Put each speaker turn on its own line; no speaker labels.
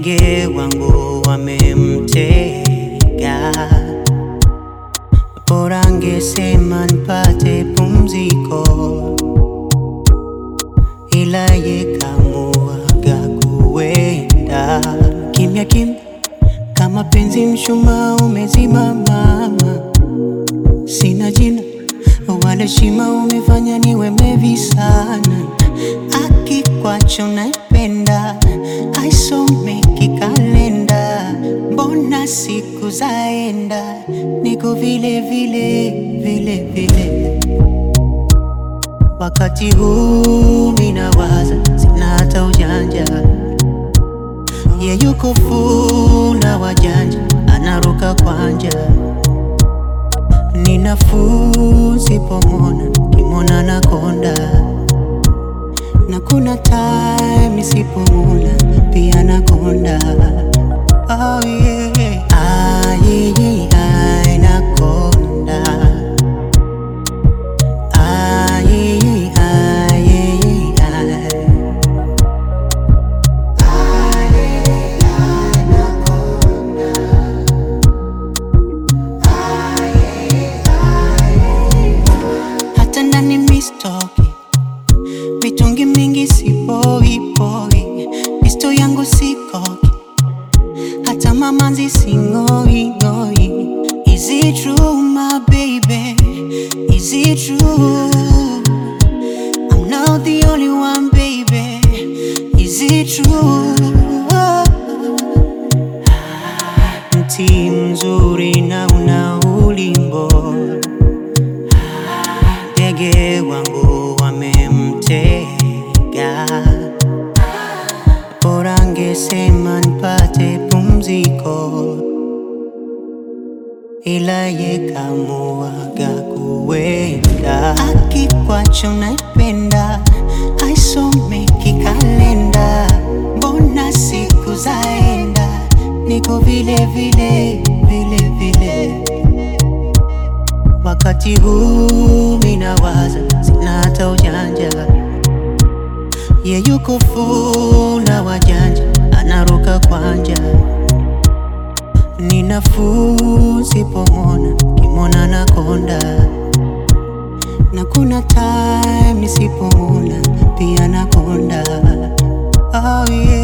Ndege wangu wamemtega, bora angesema nipate pumziko, ila ye kamuaga kuenda kimya kimya, kama penzi mshumaa umezima mama. Sina jina wala heshima, umefanya niwe mlevi sana. Akikwacha naipenda, haisome kikalenda. Mbona siku zaenda, niko vile vile vile vile. Wakati huu minawaza, sina hata ujanja. Ye yuko full na wajanja, anaruka kwanja. Ninafuu sipomona, kimona nakonda. Na kuna time sipomona, pia nakonda. Oh yeah, ay, ay, nakonda. Ay, ay, ay. Hata ndani mistoki, mitungi mingi sipoi poi. Misto yangu sikoki, hata mamanzi singoi ngoi. Is it true my baby? Is it true? I'm not the only one baby. Is it true? Mti mzuri na una ulimbo, ndege wangu wamemtega, bora angesema nipate pumziko, ila ye kamuaga kuenda. Akikwacha naipenda, haisome kikalenda. Mbona siku zaenda, niko vile vile vile vile. Wakati huu minawaza, sina hata ujanja. Ye yuko full na wajanja, anaruka kwanja. Ninafuu sipomona, kimona nakonda. Na kuna time sipomona, pia nakonda. Oh yeah.